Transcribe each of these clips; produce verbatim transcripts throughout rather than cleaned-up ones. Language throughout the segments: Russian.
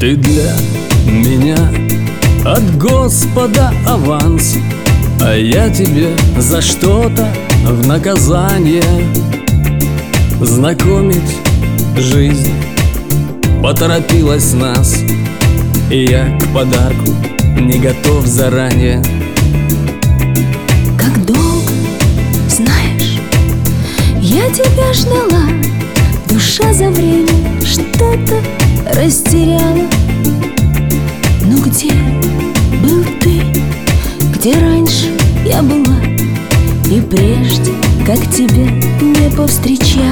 Ты для меня от Господа аванс, а я тебе за что-то в наказание. Знакомить жизнь поторопилась нас, и я к подарку не готов заранее. Как долго, знаешь, я тебя ждала, душа за время что-то растеряла. Ну где был ты, где раньше я была, и прежде, как тебя не повстречала?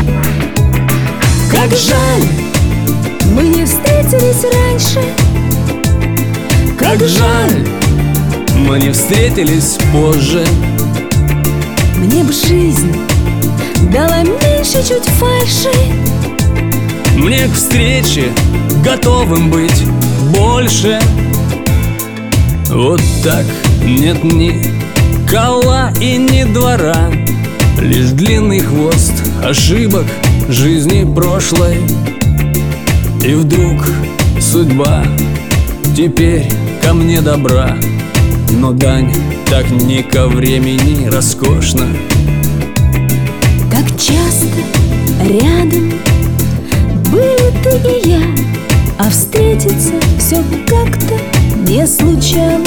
Как жаль, мы не встретились раньше. Как жаль, мы не встретились позже. Мне б жизнь дала меньше чуть фальши. Мне к встрече готовым быть больше. Вот так нет ни кола и ни двора, лишь длинный хвост ошибок жизни прошлой. И вдруг судьба теперь ко мне добра, но дань так не ко времени роскошна. Как часто рядом были ты и я, а встретиться все как-то не случалось.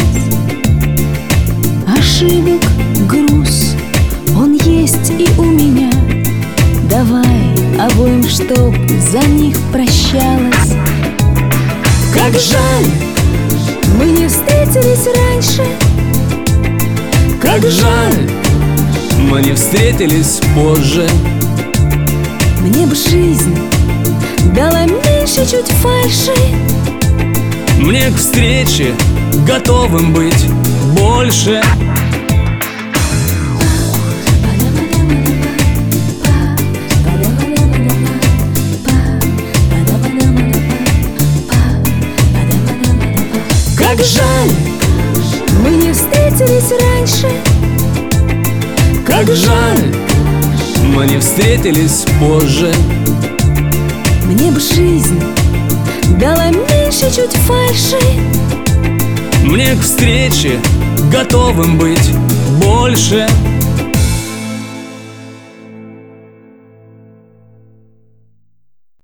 Ошибок груз, он есть и у меня. Давай обоим, чтоб за них прощалась. Как жаль, мы не встретились раньше. Как жаль, мы не встретились позже. Мне б жизнь дала меньше чуть фальши. Мне к встрече готовым быть больше. Как жаль, мы не встретились раньше. Как жаль, мы не встретились позже. Мне б жизнь дала меньше чуть фальши. Мне к встрече готовым быть больше.